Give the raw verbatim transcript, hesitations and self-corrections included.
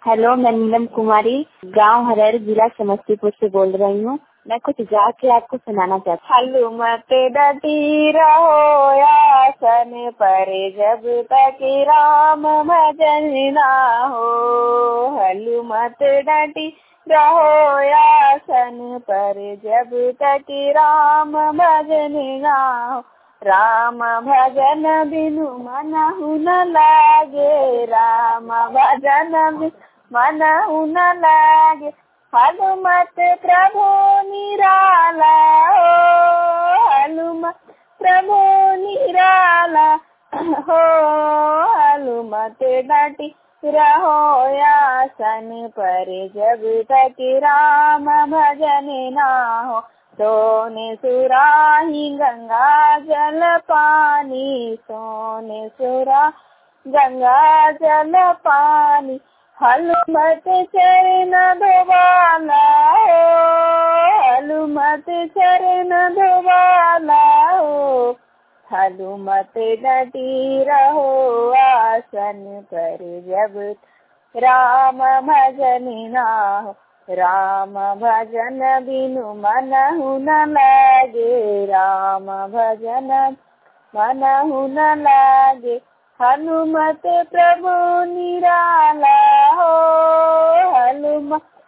Hello, मैं नीलम कुमारी गांव हरेर जिला समस्तीपुर से बोल रही हूँ। मैं कुछ गा के आपको सुनाना चाहती हूँ। हलुमत डटी रहो आसन पर जब तक राम भजन ना हो। हलुमत डटी रहो आसन पर जब तक राम भजन ना हो। राम भजन बिनु मनहु न लागे, राम भजन बिनु मनहु न लागे। हनुमत प्रभु निराला हो, हनुमत प्रभु निराला हो। हनुमत डटी रहो आसन पर जब तक राम भजन ना हो। सोने सुराही गंगा जल पानी, सोने सुरा गंगा जल पानी। हनुमत चरण धोवाला हो, हनुमत चरण धोवाला हो। हनुमत डटी रहो आसन पर जब राम भजन ना हो। राम भजन बिनु मनहु न लागे, राम भजन मनहु न लागे। हनुमत प्रभु निराला हो, हनुमत